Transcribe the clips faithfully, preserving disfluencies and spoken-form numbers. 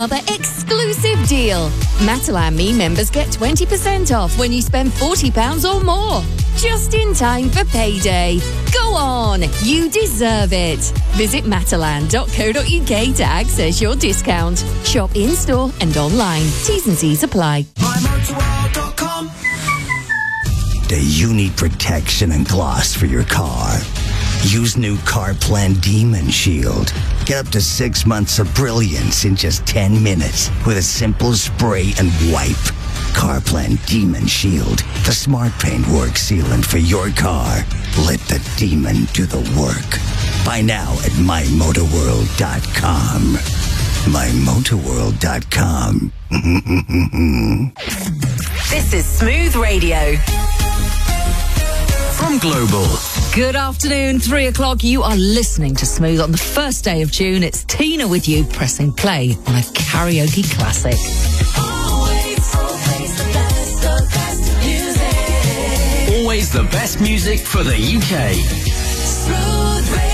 other exclusive deal. Matalan Me members get twenty percent off when you spend forty pounds or more. Just in time for payday. Go on, you deserve it. Visit matalan dot co dot uk to access your discount. Shop in-store and online. T's and C's apply. my motor world dot com. Do you need protection and gloss for your car? Use new CarPlan Demon Shield. Get up to six months of brilliance in just ten minutes with a simple spray and wipe. CarPlan Demon Shield, the smart paint work sealant for your car. Let the demon do the work. Buy now at my motor world dot com. my motor world dot com. This is Smooth Radio. From Global. Good afternoon, three o'clock. You are listening to Smooth on the first day of June. It's Tina with you, pressing play on a karaoke classic. Always, always the best, the best music. Always the best music for the U K. Smooth Radio.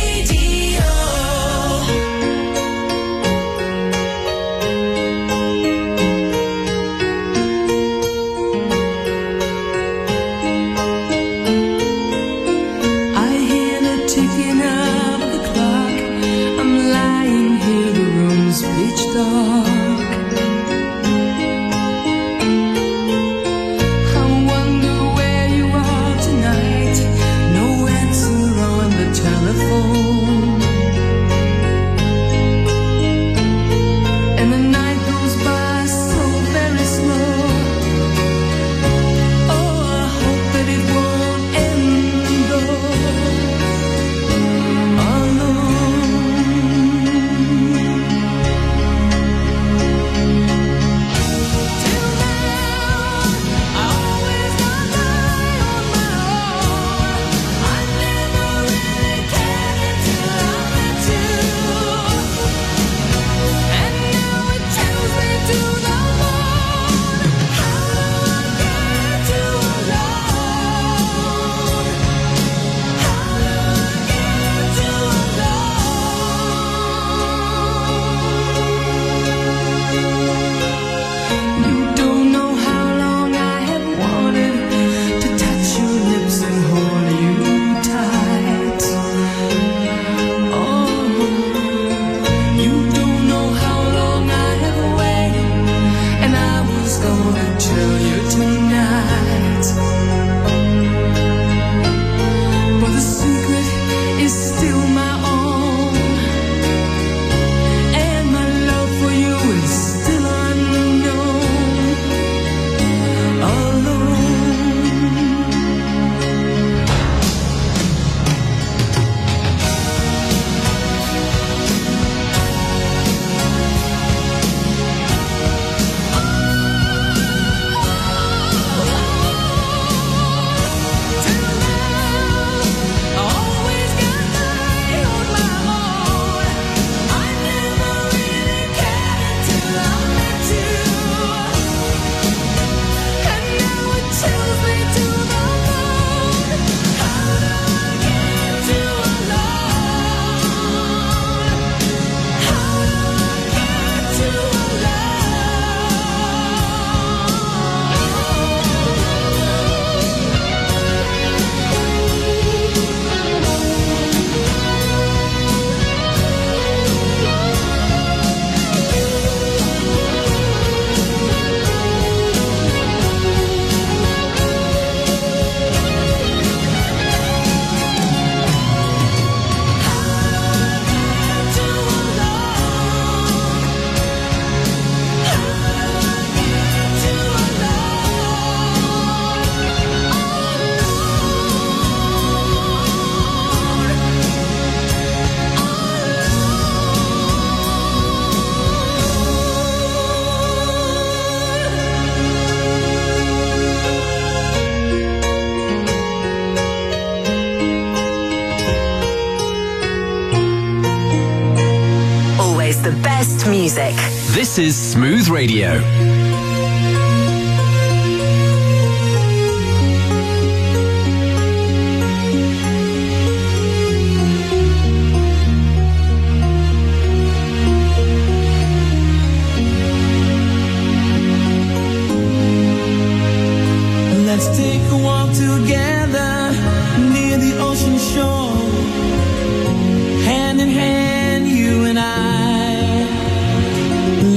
The best music. This is Smooth Radio.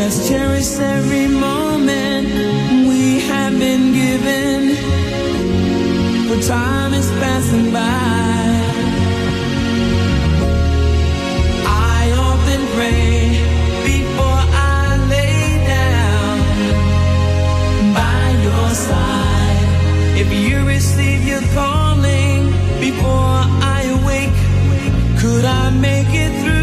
Let's cherish every moment we have been given, for time is passing by. I often pray before I lay down by your side. If you receive your calling before I awake, could I make it through?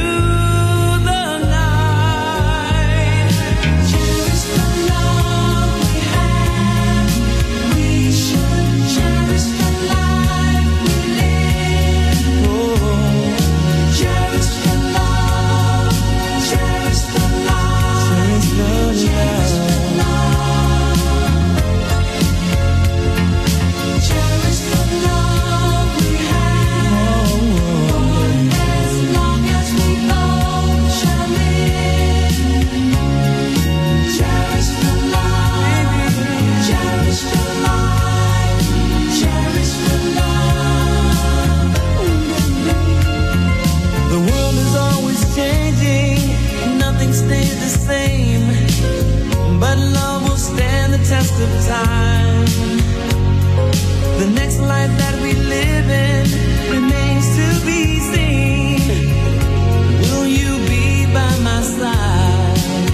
Test of time. The next life that we live in remains to be seen. Will you be by my side?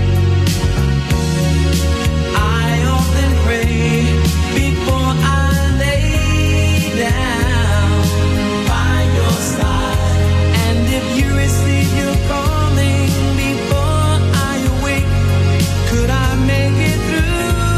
I often pray before I lay down by your side. And if you receive your calling before I awake, could I make it through?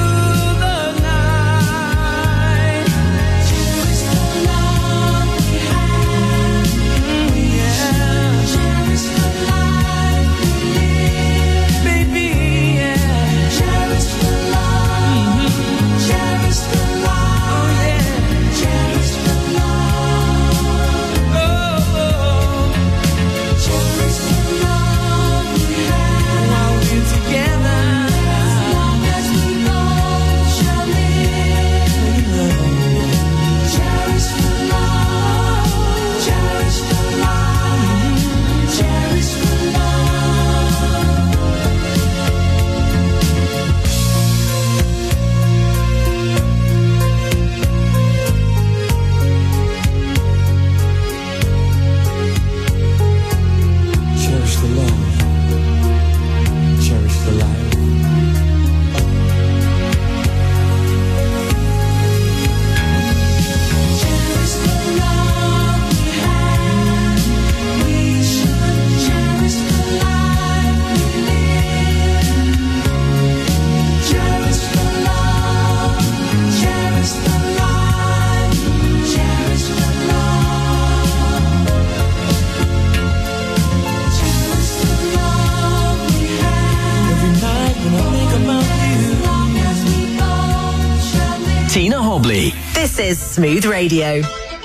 Tina Hobley. This is Smooth Radio.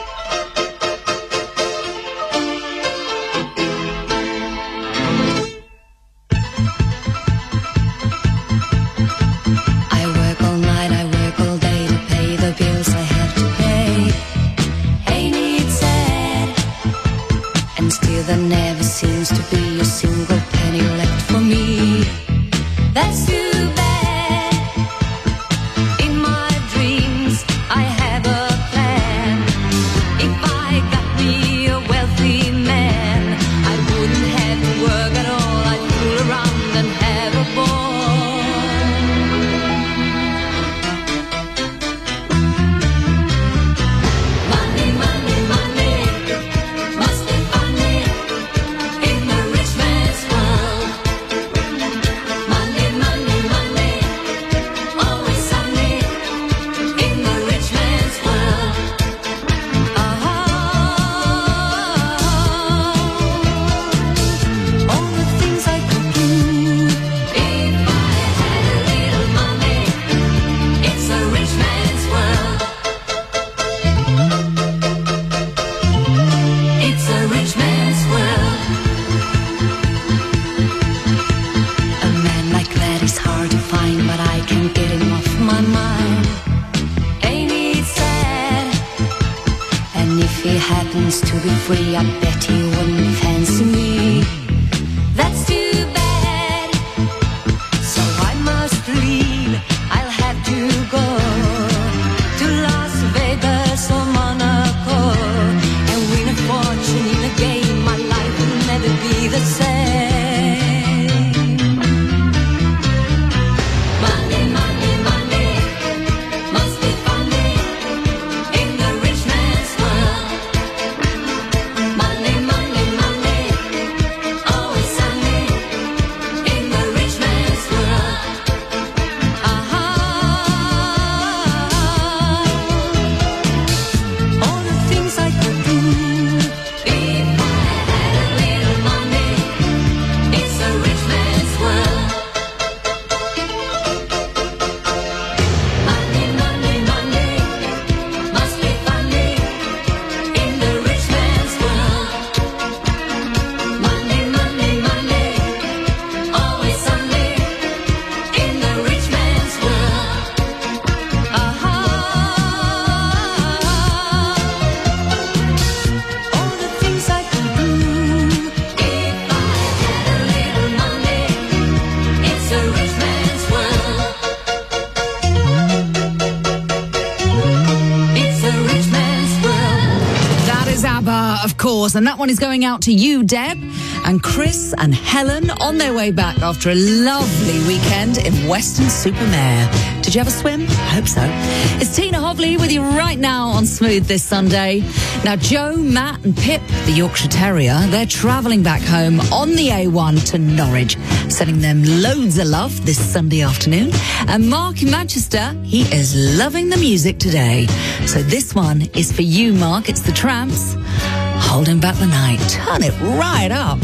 happens to be free, I bet he wouldn't fancy me. That's too bad. And that one is going out to you, Deb, and Chris and Helen on their way back after a lovely weekend in Weston-super-Mare. Did you have a swim? I hope so. It's Tina Hovley with you right now on Smooth this Sunday. Now, Joe, Matt and Pip, the Yorkshire Terrier, they're travelling back home on the A one to Norwich, sending them loads of love this Sunday afternoon. And Mark in Manchester, he is loving the music today. So this one is for you, Mark. It's the Tramps. Holding back the night. Turn it right up.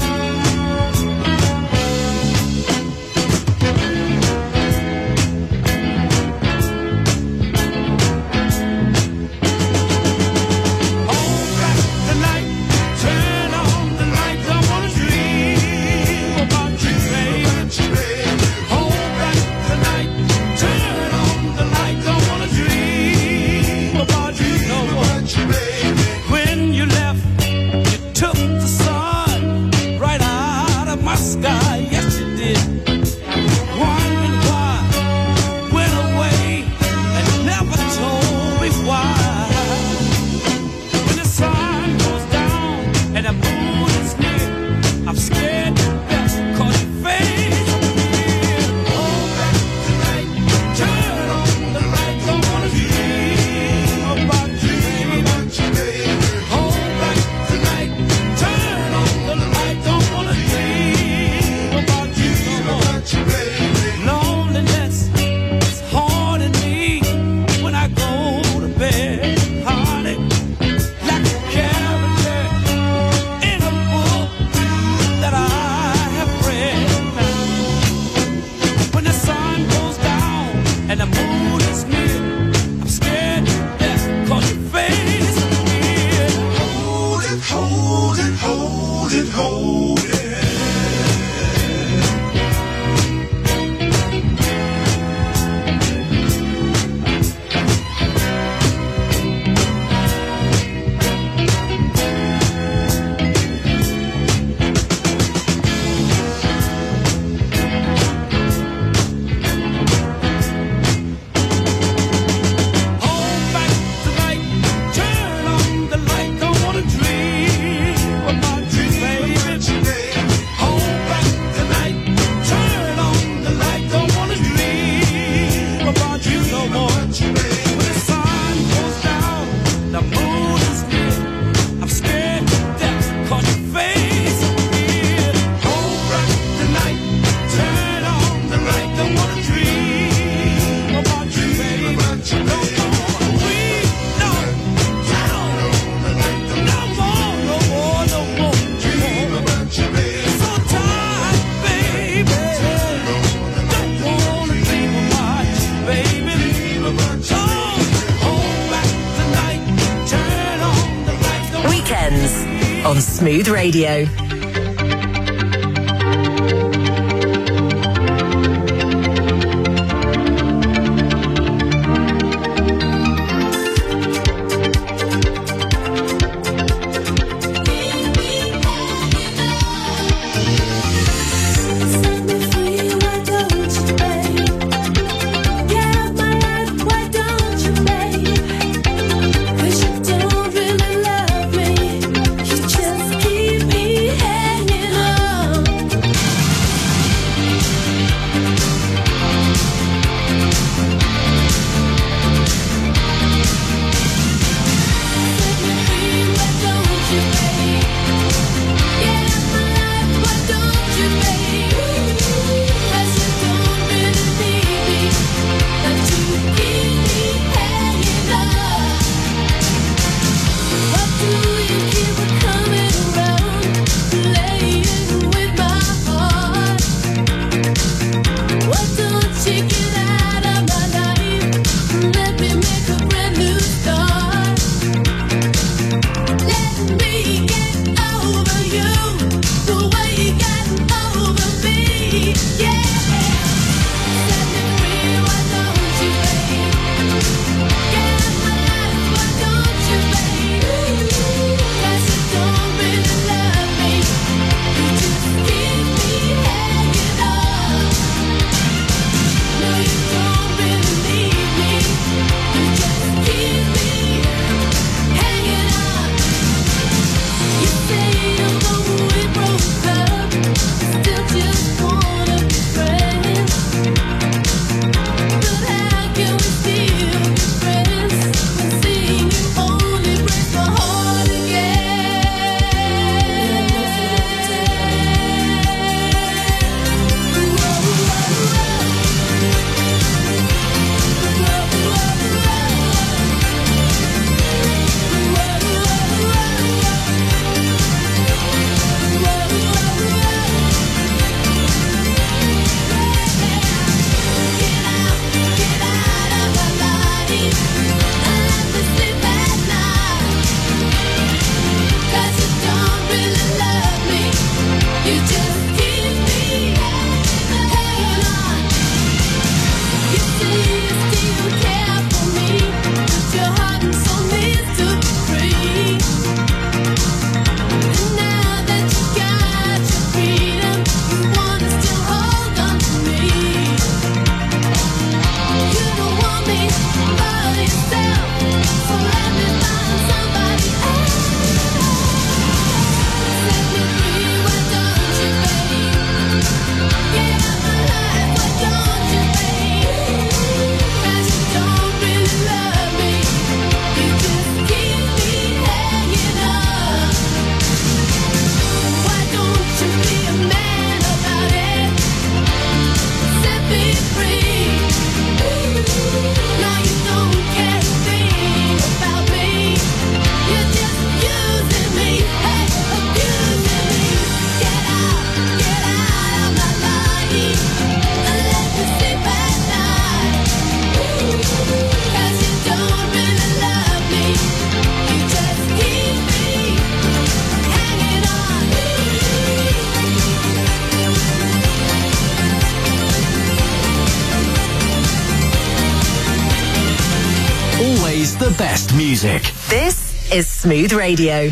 On Smooth Radio. Keep me the best music. This is Smooth Radio.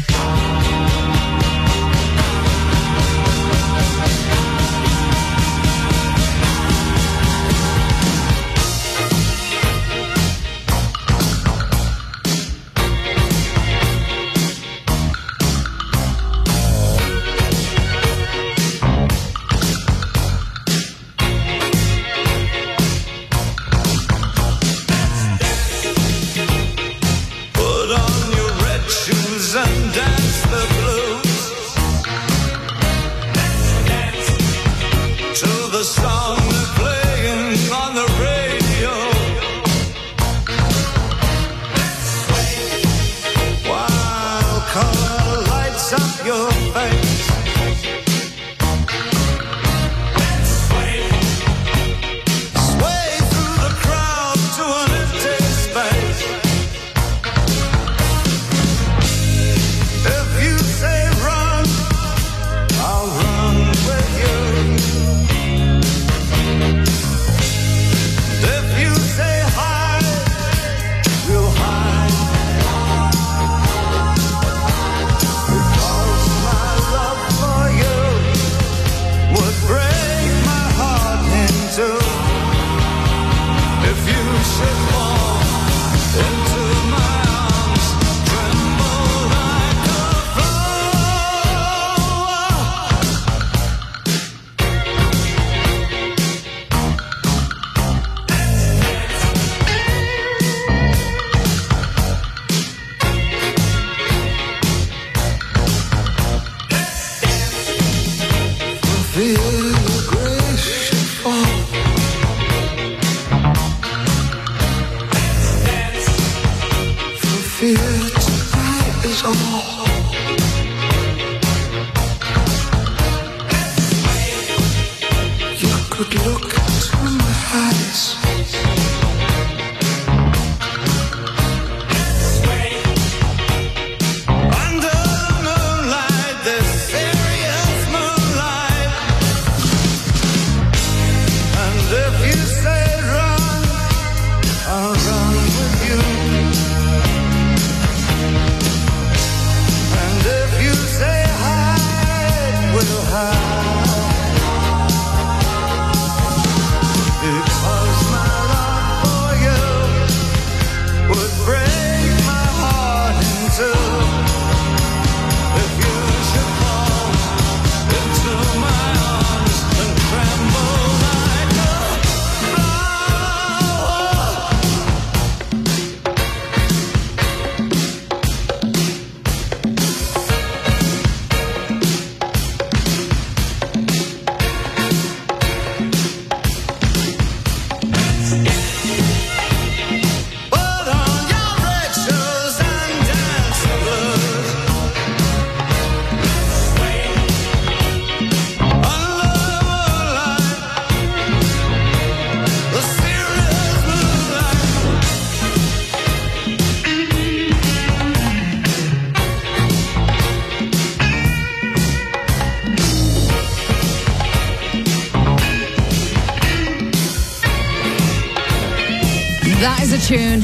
That is a tune.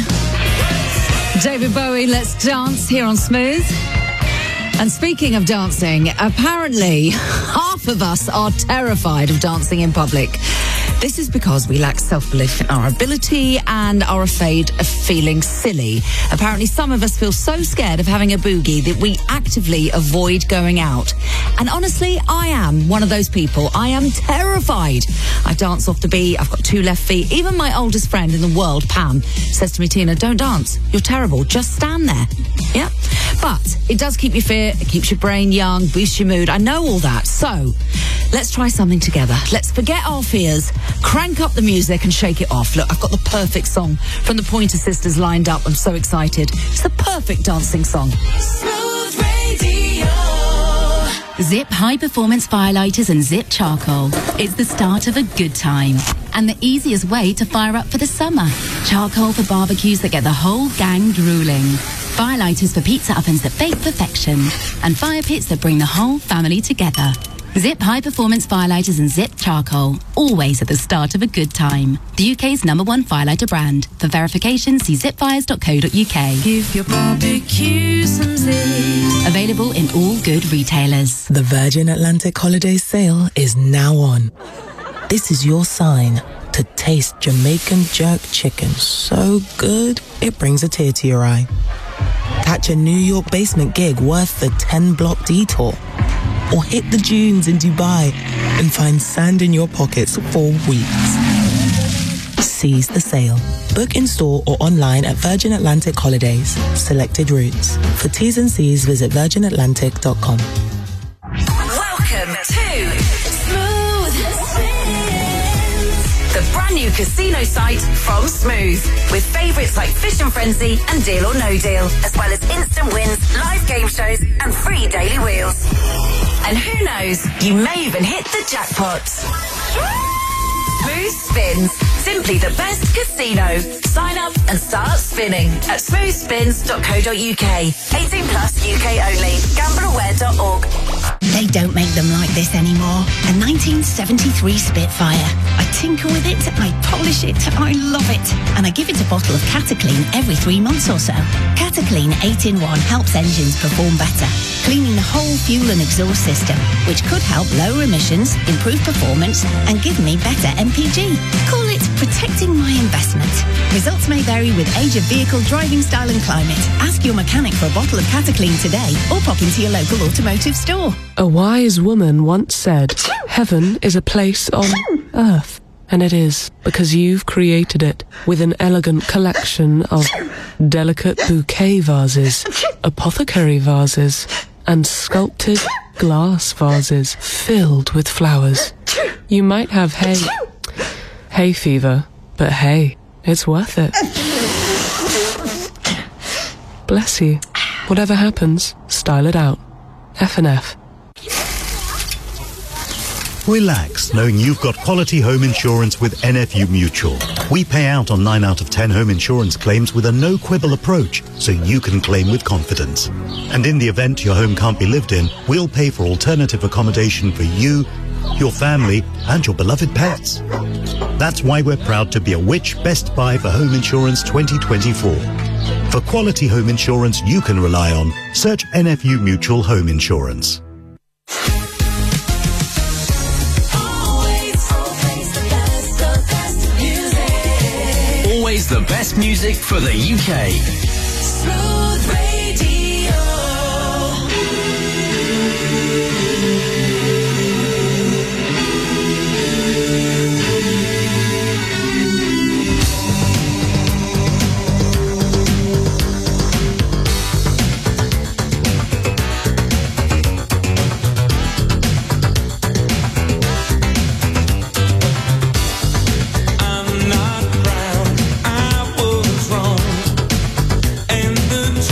David Bowie, Let's Dance here on Smooth. And speaking of dancing, apparently half of us are terrified of dancing in public. This is because we lack self-belief in our ability and are afraid of feeling silly. Apparently some of us feel so scared of having a boogie that we actively avoid going out. And honestly, I am one of those people. I am terrified. I dance off the beat. I've got two left feet. Even my oldest friend in the world, Pam, says to me, Tina, don't dance. You're terrible. Just stand there. Yeah. But it does keep you fit. It keeps your brain young, boosts your mood. I know all that. So let's try something together. Let's forget our fears, crank up the music and shake it off. Look, I've got the perfect song from the Pointer Sisters lined up. I'm so excited. It's the perfect dancing song. Smooth Radio. Zip High Performance Firelighters and Zip Charcoal. It's the start of a good time and the easiest way to fire up for the summer. Charcoal for barbecues that get the whole gang drooling. Firelighters for pizza ovens that bake perfection. And fire pits that bring the whole family together. Zip High Performance Firelighters and Zip Charcoal. Always at the start of a good time. The U K's number one firelighter brand. For verification, see zip fires dot co dot uk. Give your barbecue some zip. Available in all good retailers. The Virgin Atlantic Holidays sale is now on. This is your sign to taste Jamaican jerk chicken so good it brings a tear to your eye. Catch a New York basement gig worth the ten-block detour. Or hit the dunes in Dubai and find sand in your pockets for weeks. Seize the sale. Book in store or online at Virgin Atlantic Holidays. Selected routes. For T's and C's, visit virgin atlantic dot com. Welcome to Smooth Spins, the brand new casino site from Smooth, with favourites like Fish and Frenzy and Deal or No Deal, as well as instant wins, live game shows and free daily wheels. And who knows, you may even hit the jackpot. Smooth Spins, simply the best casino. Sign up and start spinning at smooth spins dot co dot uk. eighteen plus U K only. gamble aware dot org. They don't make them like this anymore. A nineteen seventy-three Spitfire. I tinker with it, I polish it, I love it. And I give it a bottle of Cataclean every three months or so. Cataclean eight in one helps engines perform better, cleaning the whole fuel and exhaust system, which could help lower emissions, improve performance, and give me better M P G. Call it protecting my investment. Results may vary with age of vehicle, driving style and climate. Ask your mechanic for a bottle of Cataclean today or pop into your local automotive store. A wise woman once said, heaven is a place on earth. And it is, because you've created it with an elegant collection of delicate bouquet vases, apothecary vases, and sculpted glass vases filled with flowers. You might have hay, hay fever, but hey, it's worth it. Bless you. Whatever happens, style it out. F and F. Relax knowing you've got quality home insurance with N F U Mutual. We pay out on nine out of ten home insurance claims with a no-quibble approach, so you can claim with confidence. And in the event your home can't be lived in, we'll pay for alternative accommodation for you, your family, and your beloved pets. That's why we're proud to be a Which Best Buy for Home Insurance twenty twenty-four. For quality home insurance you can rely on, search N F U Mutual Home Insurance. Always the best music for the U K. Smooth Radio. I'm not proud, I was wrong, and the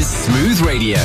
Smooth Radio.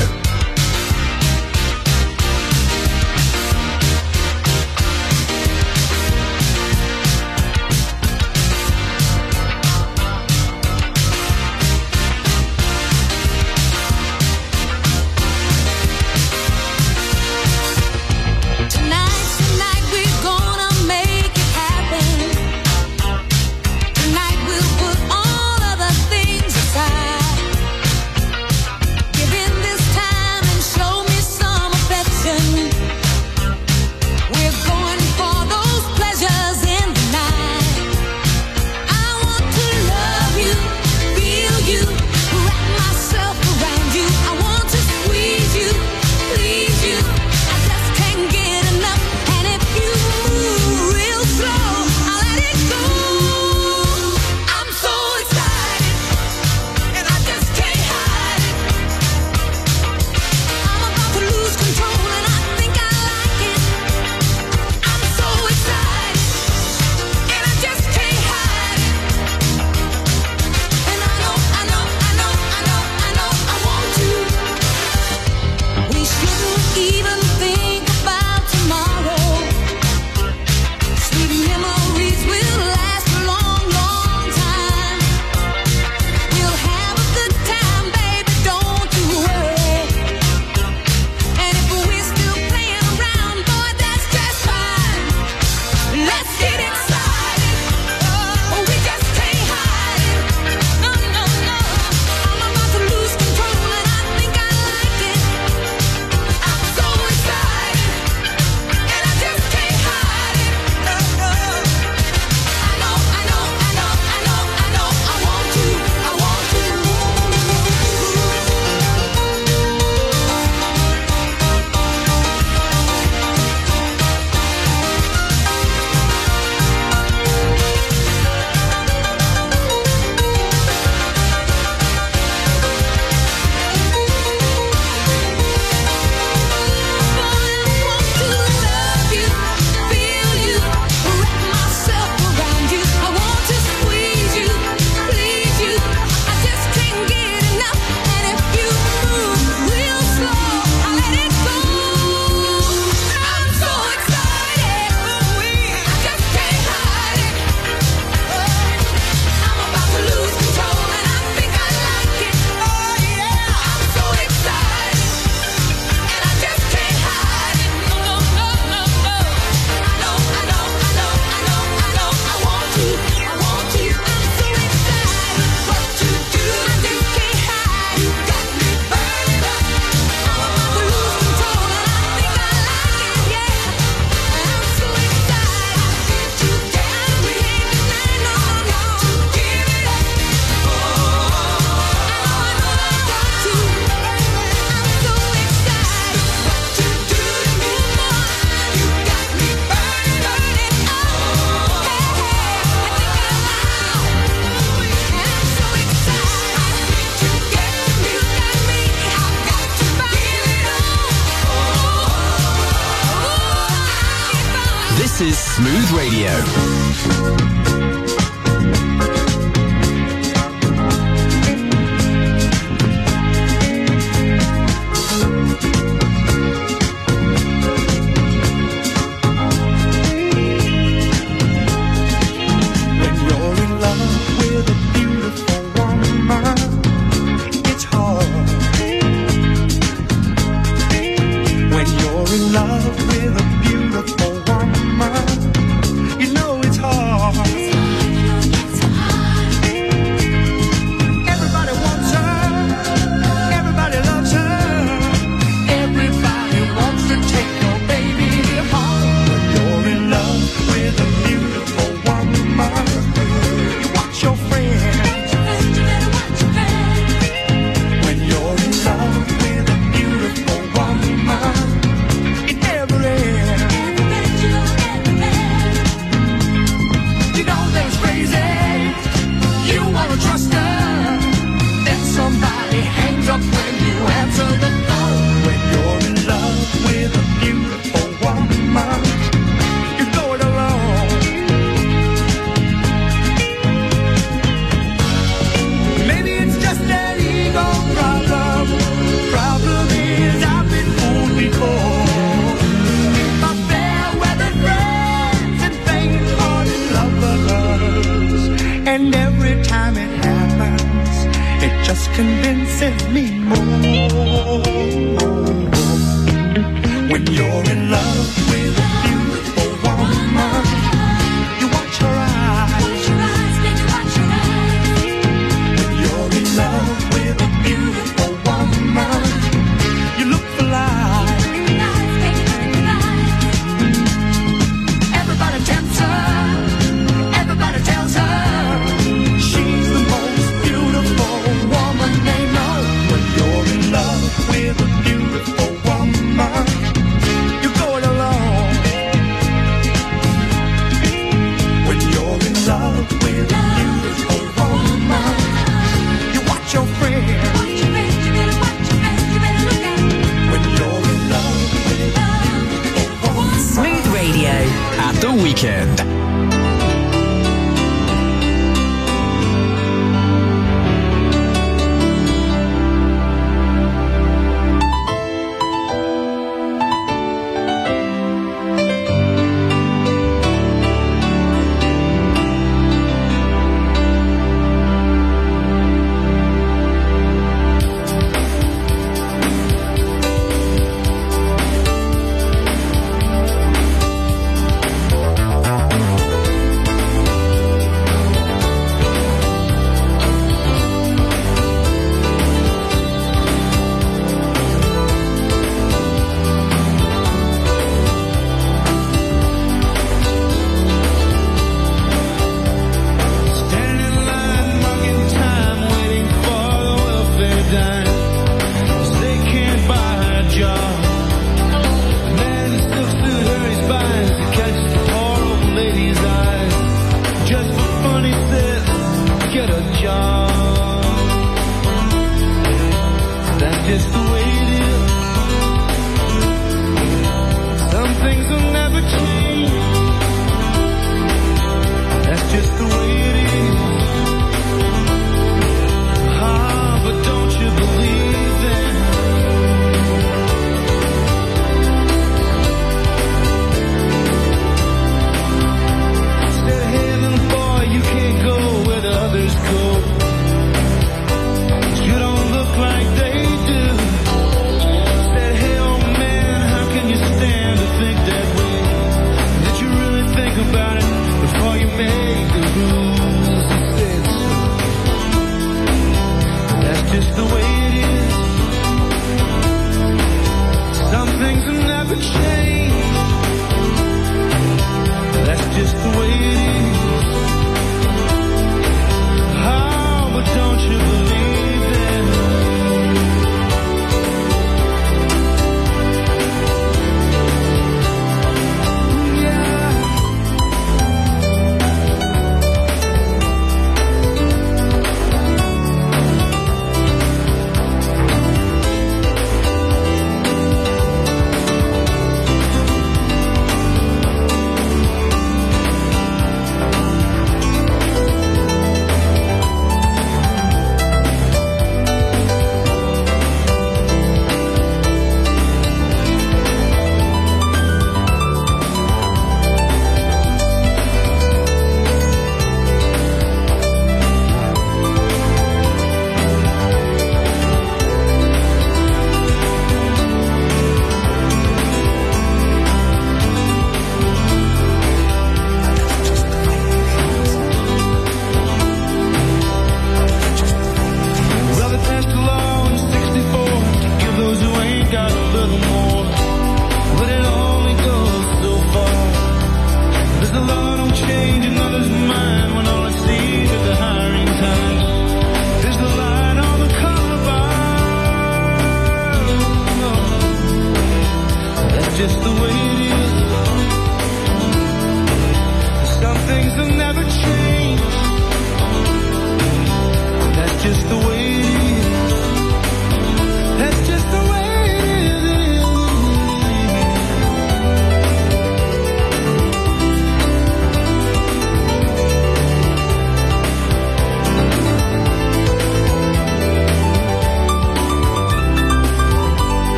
This is Smooth Radio. And every time it happens, it just convinces me more. When you're in love with a beautiful woman, you watch her eyes. Watch your eyes, baby, watch your eyes. When you're in love with a beautiful woman, you look for life. Look in the eyes, baby, look in the eyes. Everybody tempts her, everybody tells her she's the most beautiful woman they know. When you're in love with a beautiful woman, you go it alone. When you're in love with a beautiful woman, you watch your friends. Watch your friends, you better watch your friends, you better look at them. When you're in love with a beautiful woman. Smooth Radio at the weekend.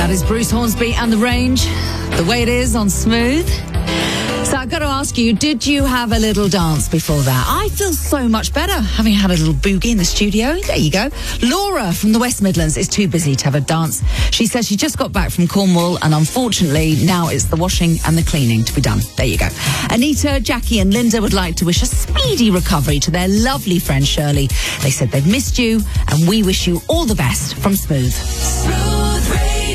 That is Bruce Hornsby and The Range, The Way It Is on Smooth. So I've got to ask you, did you have a little dance before that? I feel so much better having had a little boogie in the studio. There you go. Laura from the West Midlands is too busy to have a dance. She says she just got back from Cornwall and unfortunately now it's the washing and the cleaning to be done. There you go. Anita, Jackie and Linda would like to wish a speedy recovery to their lovely friend Shirley. They said they've missed you and we wish you all the best from Smooth. Smooth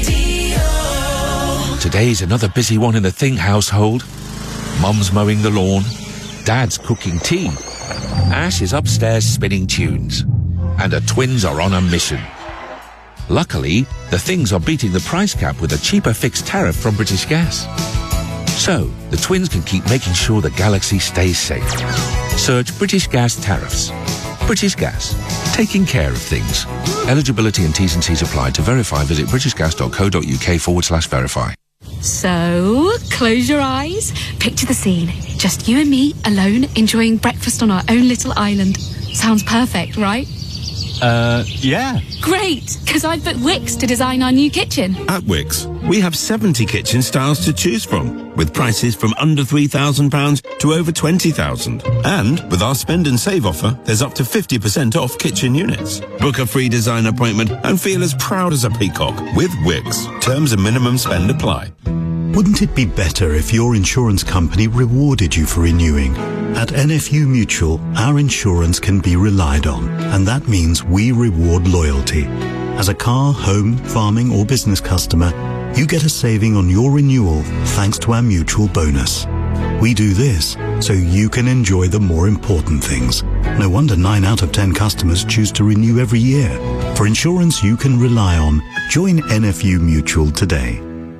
Radio. Today's another busy one in the Think household. Mum's mowing the lawn, Dad's cooking tea, Ash is upstairs spinning tunes, and her twins are on a mission. Luckily, the Things are beating the price cap with a cheaper fixed tariff from British Gas. So, the twins can keep making sure the galaxy stays safe. Search British Gas tariffs. British Gas, taking care of things. Eligibility and T's and C's apply. To verify, visit britishgas.co.uk forward slash verify. So, close your eyes, picture the scene. Just you and me, alone, enjoying breakfast on our own little island. Sounds perfect, right? Uh, yeah. Great, because I've booked Wix to design our new kitchen. At Wix, we have seventy kitchen styles to choose from, with prices from under three thousand pounds to over twenty thousand pounds. And with our spend and save offer, there's up to fifty percent off kitchen units. Book a free design appointment and feel as proud as a peacock with Wix. Terms and minimum spend apply. Wouldn't it be better if your insurance company rewarded you for renewing? At N F U Mutual, our insurance can be relied on, and that means we reward loyalty. As a car, home, farming or business customer, you get a saving on your renewal thanks to our mutual bonus. We do this so you can enjoy the more important things. No wonder nine out of ten customers choose to renew every year. For insurance you can rely on, join N F U Mutual today.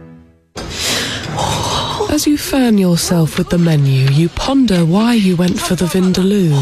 As you fan yourself with the menu, you ponder why you went for the Vindaloo.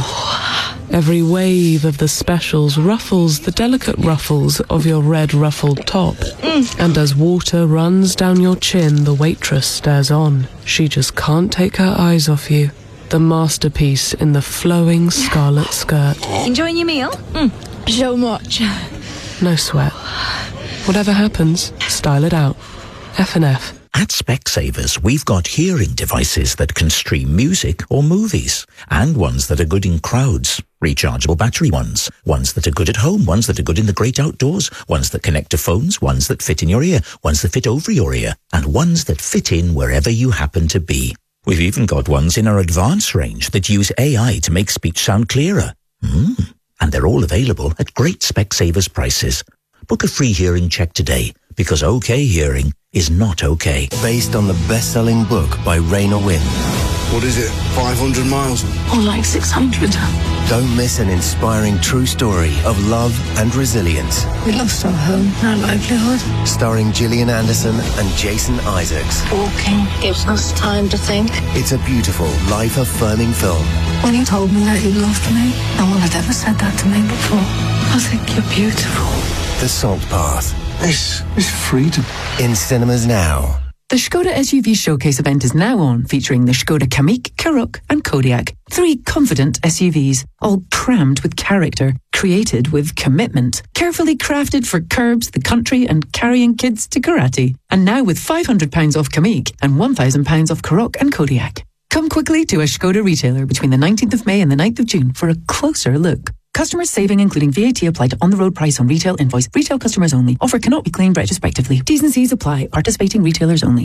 Every wave of the specials ruffles the delicate ruffles of your red ruffled top. Mm. And as water runs down your chin, the waitress stares on. She just can't take her eyes off you. The masterpiece in the flowing scarlet skirt. Enjoying your meal? Mm. So much. No sweat. Whatever happens, style it out. F and F. At Specsavers, we've got hearing devices that can stream music or movies, and ones that are good in crowds. Rechargeable battery ones, ones that are good at home, ones that are good in the great outdoors, ones that connect to phones, ones that fit in your ear, ones that fit over your ear, and ones that fit in wherever you happen to be. We've even got ones in our advanced range that use A I to make speech sound clearer. Mm. And they're all available at great Specsavers prices. Book a free hearing check today, because OK Hearing is not okay. Based on the best-selling book by Raina Winn. What is it, five hundred miles? Or like six hundred. Don't miss an inspiring true story of love and resilience. We lost our home, our livelihood. Starring Gillian Anderson and Jason Isaacs. Walking gives us time to think. It's a beautiful, life-affirming film. When you told me that you loved me, no one had ever said that to me before. I think you're beautiful. The Salt Path. This is freedom. In cinemas now. The Skoda S U V Showcase event is now on, featuring the Skoda Kamiq, Karoq and Kodiaq. Three confident S U Vs, all crammed with character, created with commitment, carefully crafted for curbs, the country and carrying kids to karate. And now with five hundred pounds off Kamiq and one thousand pounds off Karoq and Kodiaq. Come quickly to a Skoda retailer between the nineteenth of May and the ninth of June for a closer look. Customers saving including V A T applied to on-the-road price on retail invoice. Retail customers only. Offer cannot be claimed retrospectively. T's and C's apply. Participating retailers only.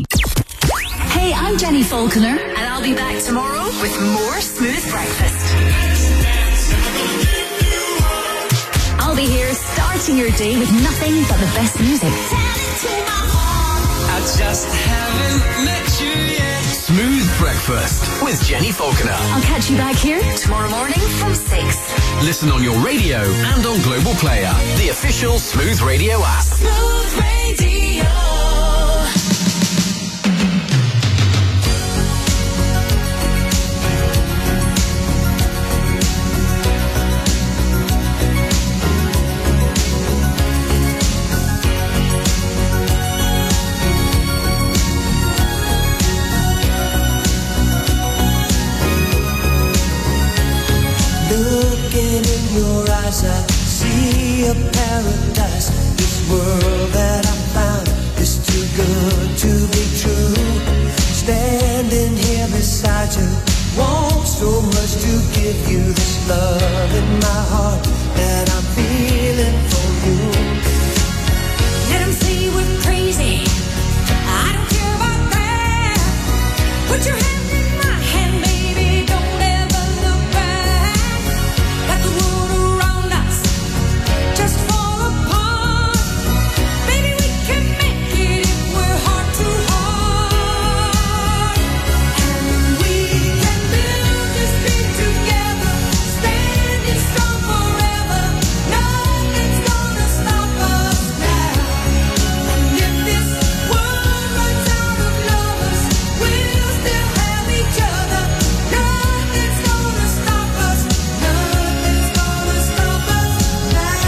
Hey, I'm Jenny Falconer, and I'll be back tomorrow with more Smooth Breakfast. I'll be here starting your day with nothing but the best music. I just haven't met you yet. Smooth Breakfast with Jenny Falconer. I'll catch you back here tomorrow morning from six. Listen on your radio and on Global Player, the official Smooth Radio app. Smooth Radio. Looking in your eyes, I see a paradise. This world that I found is too good to be true. Standing here beside you, want so much to give you this love in my heart that I'm feeling for you. Let 'em say we're crazy, I don't care about that. Put your hand in my hand, baby, don't ever look back. Let the world around us just fall apart. Baby, we can make it if we're heart to heart. And we can build this dream together, standing strong forever. Nothing's gonna stop us now. And if this world runs out of lovers, we'll still have each other. Nothing's gonna stop us. Nothing's gonna stop us now.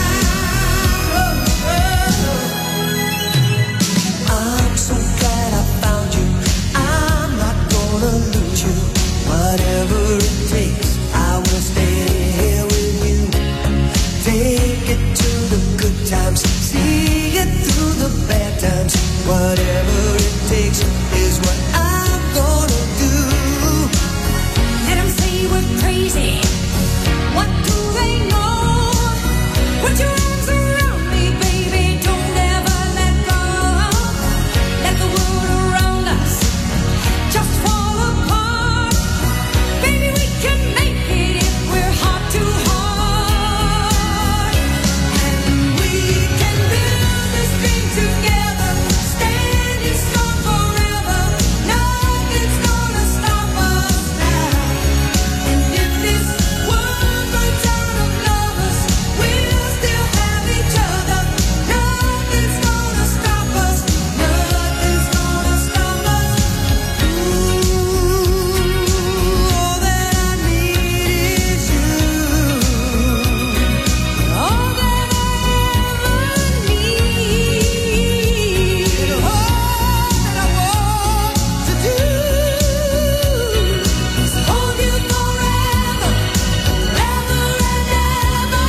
I'm so glad I found you. I'm not gonna lose you. Whatever it takes, I will stay here with you. Take it to the good times, see it through the bad times. Whatever it takes is what I'm gonna do. Let 'em say we're crazy. What do they know? Put your arms around me, baby, don't ever let go. Let the world around us just fall apart. Baby, we can make it if we're heart to heart. And we can build this dream together, standing strong forever. Nothing's gonna stop us now. And if this world runs out of lovers, we'll still have each other. Nothing's gonna stop us. Nothing's gonna stop us. Ooh, all that I need is you. All that I ever need. All that I want to do is hold you forever, forever and ever.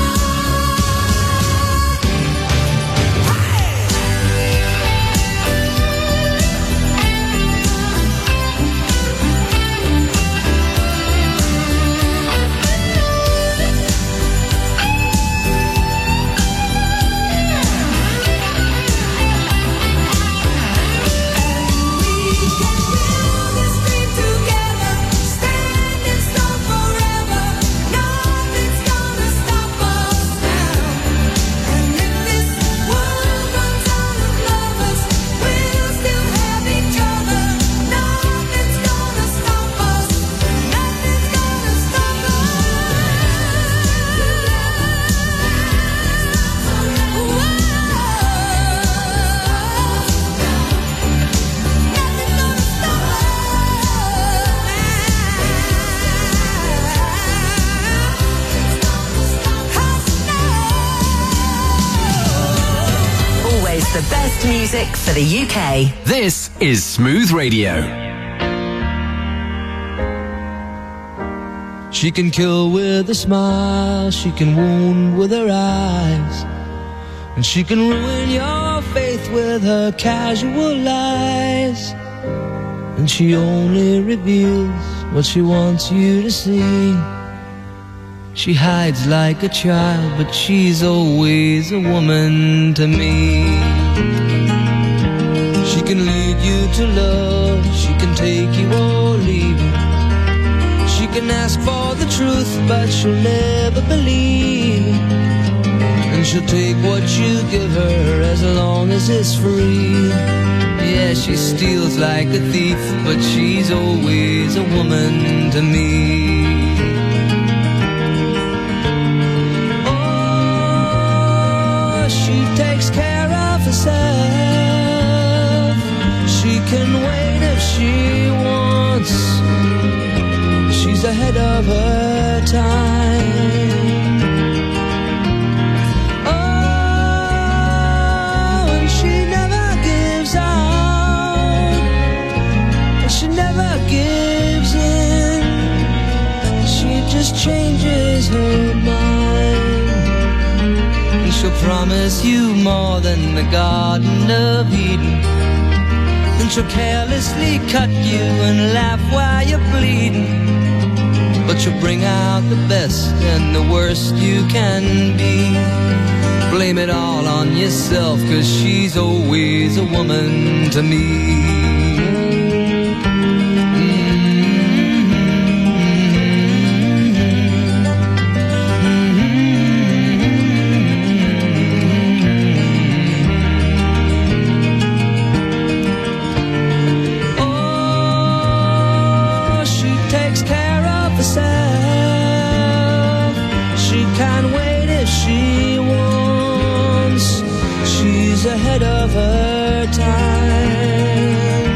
This dream together, standing strong forever. Nothing's gonna stop us now. And if this world runs out of lovers, we'll still have each other. Nothing's gonna stop us. Nothing's gonna stop Always the best music for the U K. This is Smooth Radio. She can kill with a smile, she can wound with her eyes, and she can ruin your faith with her casual lies. And she only reveals what she wants you to see. She hides like a child, but she's always a woman to me. She can lead you to love, she can take you or leave you. She can ask for the truth, but she'll never believe. And she'll take what you give her as long as it's free. Yeah, she steals like a thief, but she's always a woman to me. Takes care of herself. She can wait if she wants. She's ahead of her time. Oh, and she never gives out, and she never gives in. She just changes her mind. She'll promise you more than the Garden of Eden. she'll carelessly cut you and laugh while you're bleeding. But she'll bring out the best and the worst you can be. Blame it all on yourself, 'cause she's always a woman to me. Ahead of her time.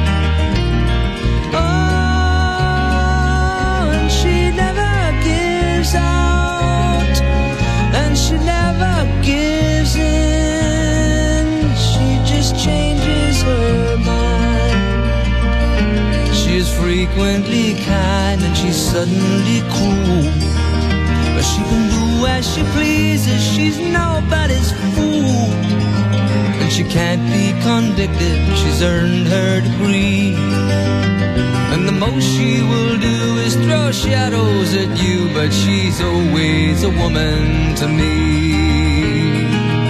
Oh, and she never gives out, and she never gives in. She just changes her mind. She is frequently kind and she's suddenly cruel, but she can do as she pleases. She's nobody's fool. She can't be convicted, she's earned her degree. And the most she will do is throw shadows at you, but she's always a woman to me.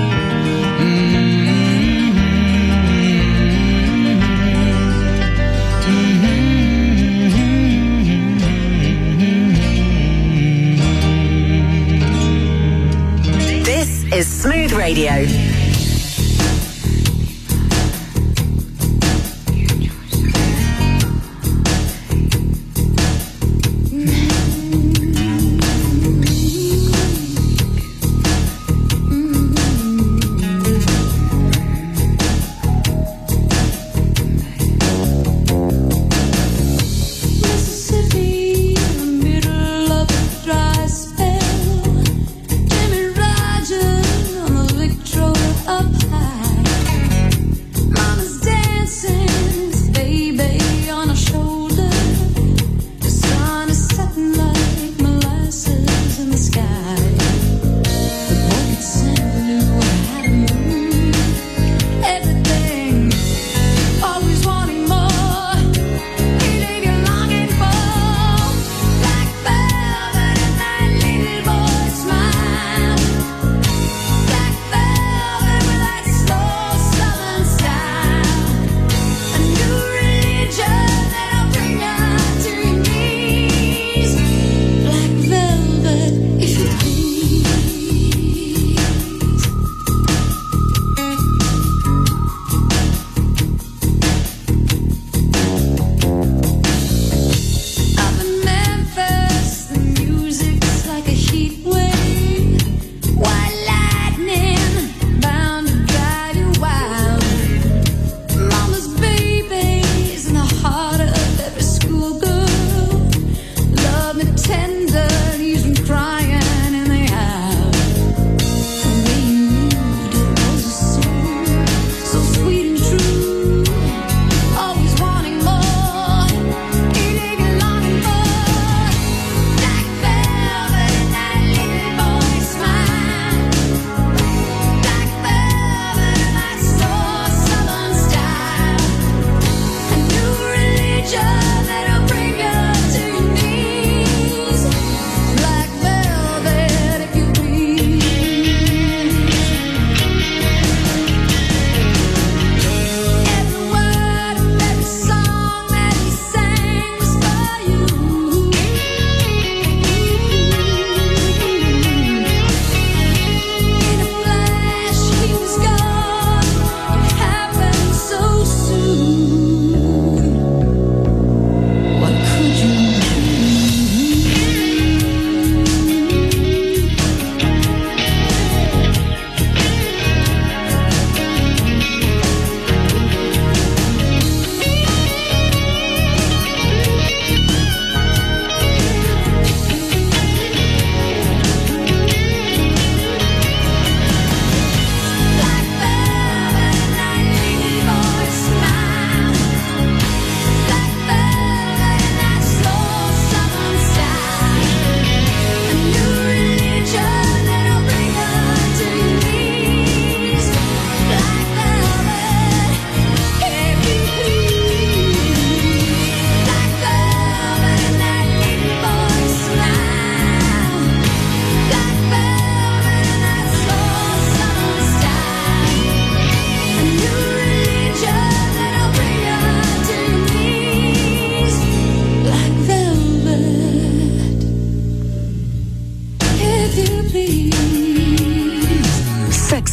Mm-hmm. This is Smooth Radio. Dry spell, Jimmy Rogers on a Victrola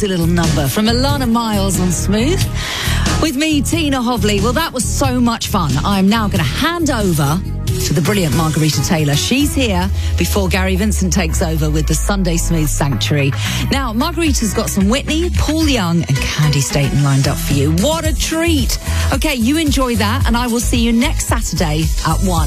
sexy little number from Alana Miles on Smooth. With me, Tina Hovley. Well, that was so much fun. I'm now going to hand over to the brilliant Margarita Taylor. She's here before Gary Vincent takes over with the Sunday Smooth Sanctuary. Now, Margarita's got some Whitney, Paul Young and Candy Staten lined up for you. What a treat. Okay, you enjoy that, and I will see you next Saturday at one.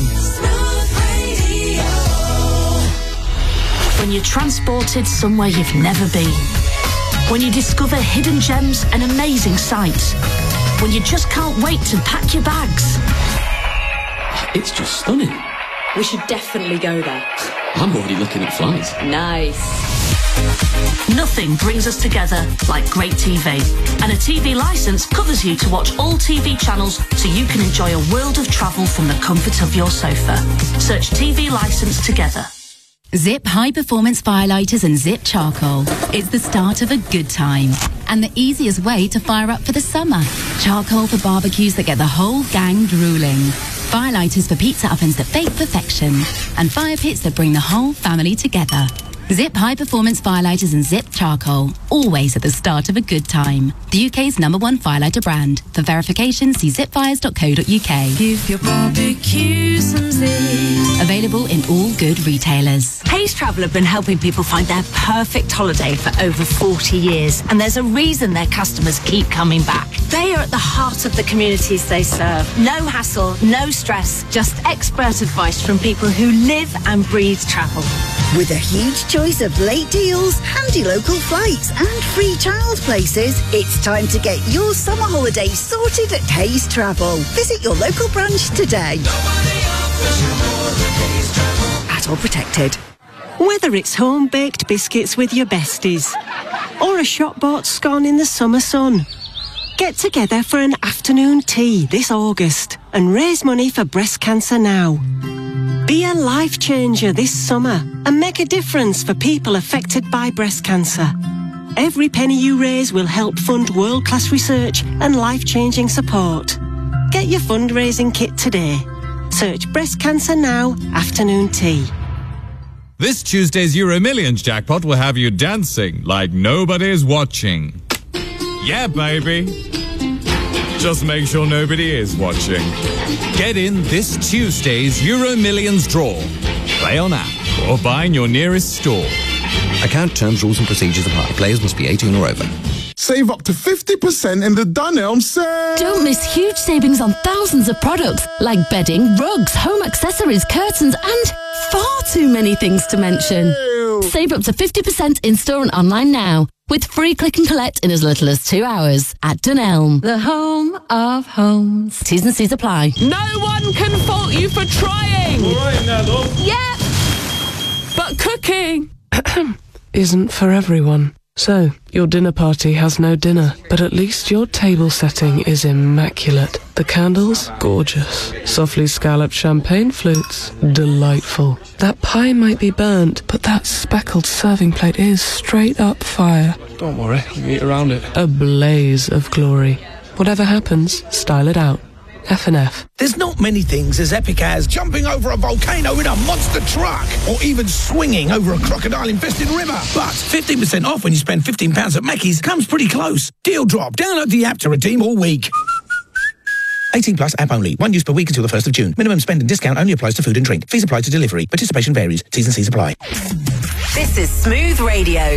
When you're transported somewhere you've never been. When you discover hidden gems and amazing sights. When you just can't wait to pack your bags. It's just stunning. We should definitely go there. I'm already looking at flights. Nice. Nothing brings us together like great T V. And a T V licence covers you to watch all T V channels so you can enjoy a world of travel from the comfort of your sofa. Search T V licence together. Zip High Performance Firelighters and Zip Charcoal. It's the start of a good time and the easiest way to fire up for the summer. Charcoal for barbecues that get the whole gang drooling. Firelighters for pizza ovens that bake perfection. And fire pits that bring the whole family together. Zip High Performance Firelighters and Zip Charcoal. Always at the start of a good time. The U K's number one firelighter brand. For verification, see zip fires dot co dot uk. Give your barbecue some zip. Available in all good retailers. Hays Travel have been helping people find their perfect holiday for over forty years, and there's a reason their customers keep coming back. They are at the heart of the communities they serve. No hassle, no stress, just expert advice from people who live and breathe travel. With a huge choice of late deals, handy local flights and free child places, it's time to get your summer holiday sorted at Hays Travel. Visit your local branch today. At all protected. Whether it's home-baked biscuits with your besties or a shop-bought scone in the summer sun, get together for an afternoon tea this August and raise money for Breast Cancer Now. Be a life changer this summer and make a difference for people affected by breast cancer. Every penny you raise will help fund world-class research and life-changing support. Get your fundraising kit today. Search Breast Cancer Now Afternoon Tea. This Tuesday's Euro Millions jackpot will have you dancing like nobody's watching. Yeah, baby. Just make sure nobody is watching. Get in this Tuesday's Euro Millions draw. Play on app or buy in your nearest store. Account terms, rules and procedures apply. Players must be eighteen or over. Save up to fifty percent in the Dunelm sale. Don't miss huge savings on thousands of products like bedding, rugs, home accessories, curtains, and far too many things to mention. Ew. Save up to fifty percent in-store and online now with free click and collect in as little as two hours at Dunelm. The home of homes. T's and C's apply. No one can fault you for trying. All right now, love. Yeah. But cooking isn't for everyone. So, your dinner party has no dinner, but at least your table setting is immaculate. The candles, gorgeous. Softly scalloped champagne flutes, delightful. That pie might be burnt, but that speckled serving plate is straight up fire. Don't worry, we can eat around it. A blaze of glory. Whatever happens, style it out. F and F. There's not many things as epic as jumping over a volcano in a monster truck or even swinging over a crocodile-infested river. But fifteen percent off when you spend fifteen pounds at Mackey's comes pretty close. Deal drop. Download the app to redeem all week. eighteen plus app only. One use per week until the first of June. Minimum spend and discount only applies to food and drink. Fees apply to delivery. Participation varies. T's and C's apply. This is Smooth Radio.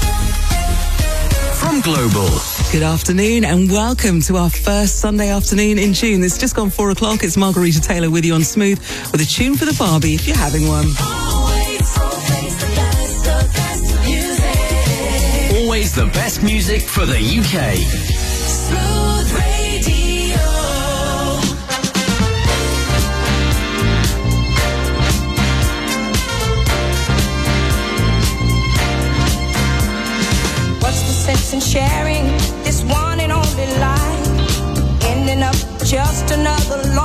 From Global. Good afternoon and welcome to our first Sunday afternoon in June. It's just gone four o'clock. It's Margarita Taylor with you on Smooth with a tune for the Barbie if you're having one. Always, always the best, the best music. Always the best music for the U K. Smooth Radio. What's the sense in sharing this one and only life? Ending up just another